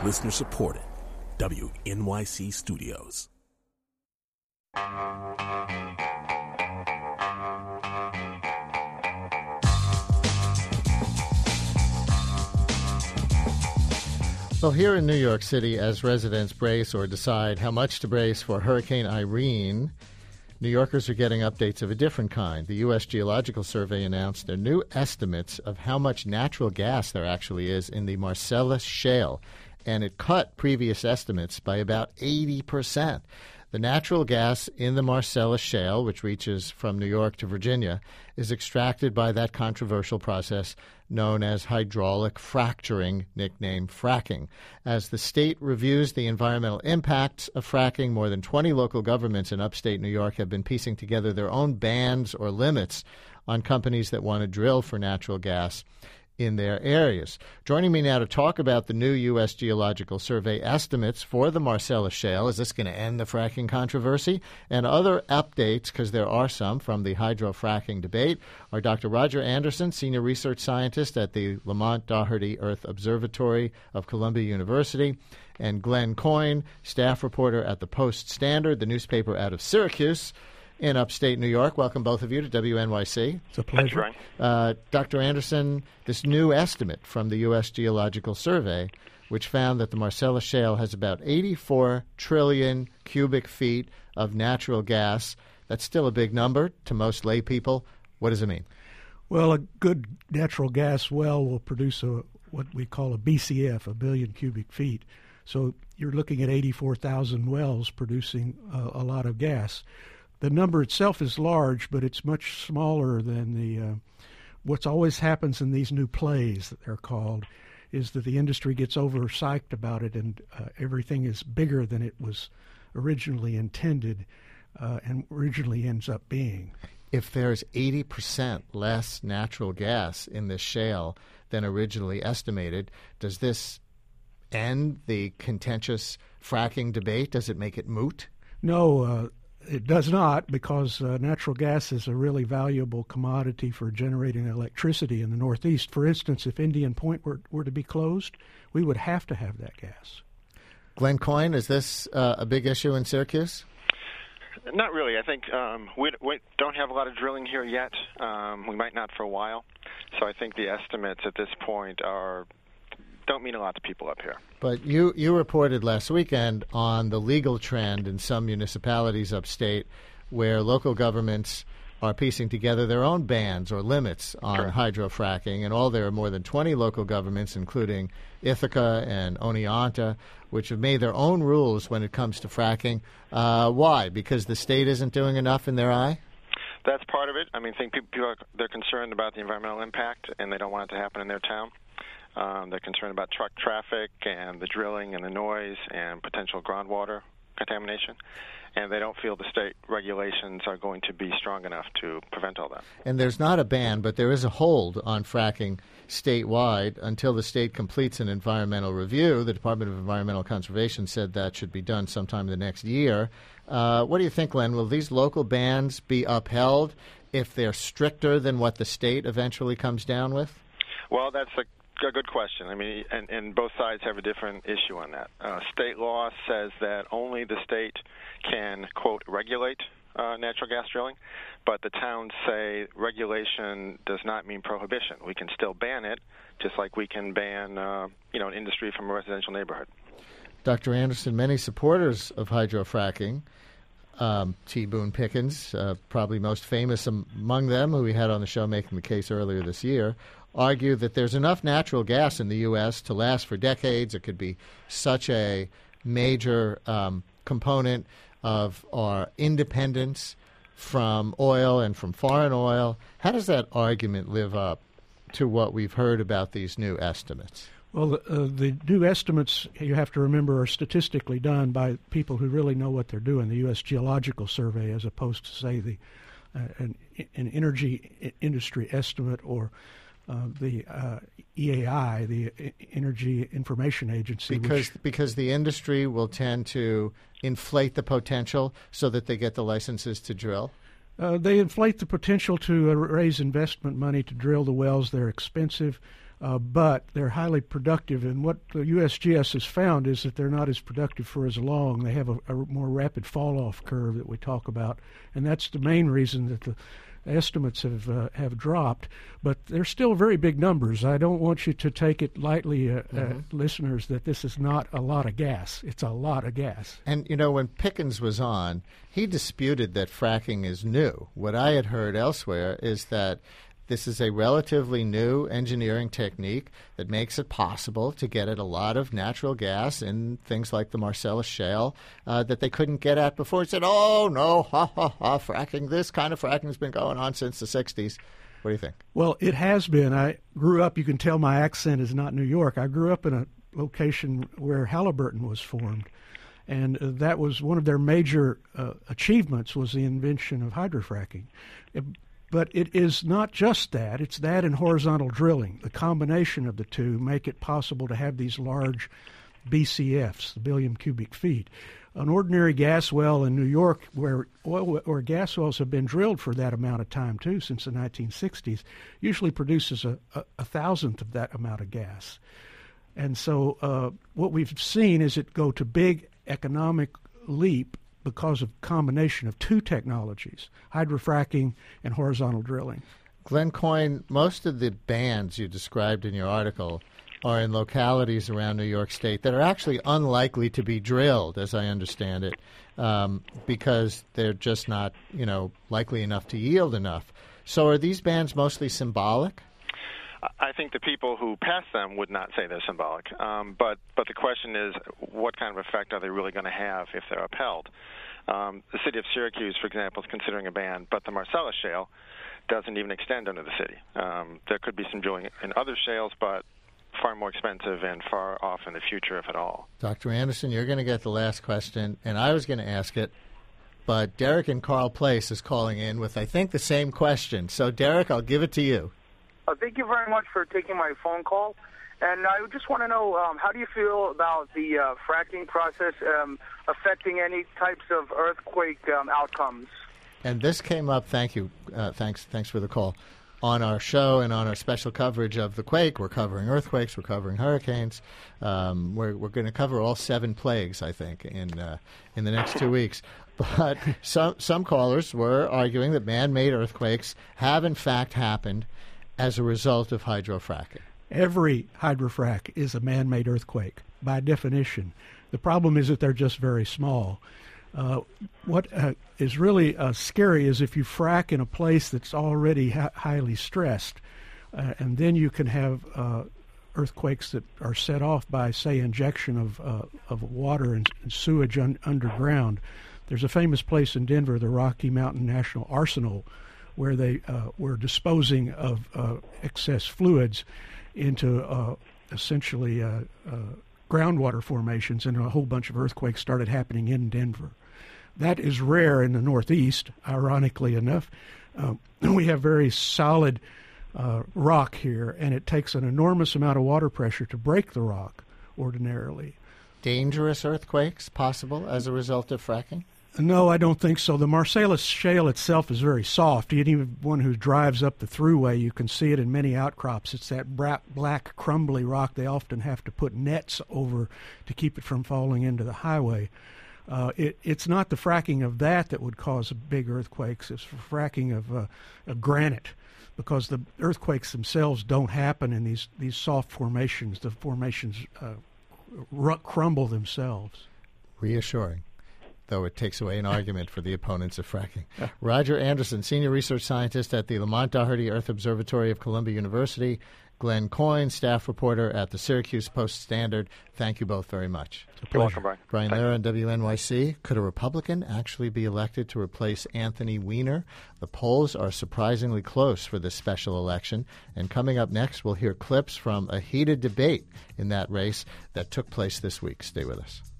Listener supported. WNYC Studios. Well, here in New York City, as residents brace or decide how much to brace for Hurricane Irene, New Yorkers are getting updates of a different kind. The U.S. Geological Survey announced their new estimates of how much natural gas there actually is in the Marcellus Shale, and it cut previous estimates by about 80%. The natural gas in the Marcellus Shale, which reaches from New York to Virginia, is extracted by that controversial process known as hydraulic fracturing, nicknamed fracking. As the state reviews the environmental impacts of fracking, more than 20 local governments in upstate New York have been piecing together their own bans or limits on companies that want to drill for natural gas in their areas. Joining me now to talk about the new U.S. Geological Survey estimates for the Marcellus Shale, is this going to end the fracking controversy, and other updates, because there are some, from the hydrofracking debate, are Dr. Roger Anderson, Senior Research Scientist at the Lamont Doherty Earth Observatory of Columbia University, and Glenn Coyne, staff reporter at the Post-Standard, the newspaper out of Syracuse in upstate New York. Welcome, both of you, to WNYC. It's a pleasure. Dr. Anderson, this new estimate from the U.S. Geological Survey, which found that the Marcellus Shale has about 84 trillion cubic feet of natural gas. That's still a big number to most lay people. What does it mean? Well, a good natural gas well will produce what we call a BCF, a billion cubic feet. So you're looking at 84,000 wells producing a lot of gas. The number itself is large, but it's much smaller than the what's always happens in these new plays that they're called, is that the industry gets over-psyched about it, and everything is bigger than it was originally intended and originally ends up being. If there's 80% less natural gas in this shale than originally estimated, does this end the contentious fracking debate? Does it make it moot? No, it does not, because natural gas is a really valuable commodity for generating electricity in the Northeast. For instance, if Indian Point were to be closed, we would have to have that gas. Glenn Coyne, is this a big issue in Syracuse? Not really. I think we don't have a lot of drilling here yet. We might not for a while. So I think the estimates at this point don't mean a lot to people up here. But you reported last weekend on the legal trend in some municipalities upstate where local governments are piecing together their own bans or limits on hydrofracking, and there are more than 20 local governments, including Ithaca and Oneonta, which have made their own rules when it comes to fracking. Why? Because the state isn't doing enough in their eye? That's part of it. I mean, I think people they're concerned about the environmental impact, and they don't want it to happen in their town. They're concerned about truck traffic and the drilling and the noise and potential groundwater contamination. And they don't feel the state regulations are going to be strong enough to prevent all that. And there's not a ban, but there is a hold on fracking statewide until the state completes an environmental review. The Department of Environmental Conservation said that should be done sometime the next year. What do you think, Len? Will these local bans be upheld if they're stricter than what the state eventually comes down with? Well, that's a good question. I mean, and both sides have a different issue on that. State law says that only the state can, quote, regulate natural gas drilling, but the towns say regulation does not mean prohibition. We can still ban it, just like we can ban, an industry from a residential neighborhood. Dr. Anderson, many supporters of hydrofracking, T. Boone Pickens, probably most famous among them, who we had on the show making the case earlier this year, argue that there's enough natural gas in the U.S. to last for decades. It could be such a major component of our independence from oil and from foreign oil. How does that argument live up to what we've heard about these new estimates? Well, the new estimates, you have to remember, are statistically done by people who really know what they're doing, the U.S. Geological Survey, as opposed to, say, an energy industry estimate or the EAI, the Energy Information Agency. Because the industry will tend to inflate the potential so that they get the licenses to drill? They inflate the potential to raise investment money to drill the wells. They're expensive. but they're highly productive. And what the USGS has found is that they're not as productive for as long. They have a more rapid fall-off curve that we talk about, and that's the main reason that the estimates have dropped. But they're still very big numbers. I don't want you to take it lightly, listeners, that this is not a lot of gas. It's a lot of gas. And, when Pickens was on, he disputed that fracking is new. What I had heard elsewhere is that this is a relatively new engineering technique that makes it possible to get at a lot of natural gas in things like the Marcellus Shale that they couldn't get at before. He said, oh, no, fracking, this kind of fracking has been going on since the 60s. What do you think? Well, it has been. I grew up, you can tell my accent is not New York. I grew up in a location where Halliburton was formed. And that was one of their major achievements was the invention of hydrofracking. But it is not just that. It's that and horizontal drilling. The combination of the two make it possible to have these large BCFs, the billion cubic feet. An ordinary gas well in New York, where gas wells have been drilled for that amount of time, too, since the 1960s, usually produces a thousandth of that amount of gas. And so what we've seen is it go to big economic leap because of combination of two technologies, hydrofracking and horizontal drilling. Glenn Coyne, most of the bands you described in your article are in localities around New York State that are actually unlikely to be drilled, as I understand it, because they're just not, likely enough to yield enough. So are these bans mostly symbolic? I think the people who pass them would not say they're symbolic. But the question is, what kind of effect are they really going to have if they're upheld? The city of Syracuse, for example, is considering a ban, but the Marcellus Shale doesn't even extend under the city. There could be some drilling in other shales, but far more expensive and far off in the future, if at all. Dr. Anderson, you're going to get the last question, and I was going to ask it, but Derek in Carl Place is calling in with, I think, the same question. So, Derek, I'll give it to you. Thank you very much for taking my phone call. And I just want to know, how do you feel about the fracking process affecting any types of earthquake outcomes? And this came up, thank you, thanks for the call, on our show and on our special coverage of the quake. We're covering earthquakes, we're covering hurricanes. We're going to cover all 7 plagues, I think, in the next 2 weeks. But some callers were arguing that man-made earthquakes have, in fact, happened as a result of hydrofracking. Every hydrofrac is a man-made earthquake, by definition. The problem is that they're just very small. What is really scary is if you frack in a place that's already highly stressed, and then you can have earthquakes that are set off by, say, injection of water and sewage underground. There's a famous place in Denver, the Rocky Mountain National Arsenal, where they were disposing of excess fluids into essentially groundwater formations, and a whole bunch of earthquakes started happening in Denver. That is rare in the Northeast, ironically enough. We have very solid rock here, and it takes an enormous amount of water pressure to break the rock ordinarily. Dangerous earthquakes possible as a result of fracking? No, I don't think so. The Marcellus Shale itself is very soft. Anyone who drives up the thruway, you can see it in many outcrops. It's that black, crumbly rock they often have to put nets over to keep it from falling into the highway. It's not the fracking of that would cause big earthquakes. It's the fracking of granite, because the earthquakes themselves don't happen in these soft formations. The formations crumble themselves. Reassuring, though it takes away an argument for the opponents of fracking. Roger Anderson, Senior Research Scientist at the Lamont Doherty Earth Observatory of Columbia University. Glenn Coyne, staff reporter at the Syracuse Post-Standard. Thank you both very much. It's a pleasure. You're welcome, Brian. Brian Lehrer on WNYC. Could a Republican actually be elected to replace Anthony Weiner? The polls are surprisingly close for this special election. And coming up next, we'll hear clips from a heated debate in that race that took place this week. Stay with us.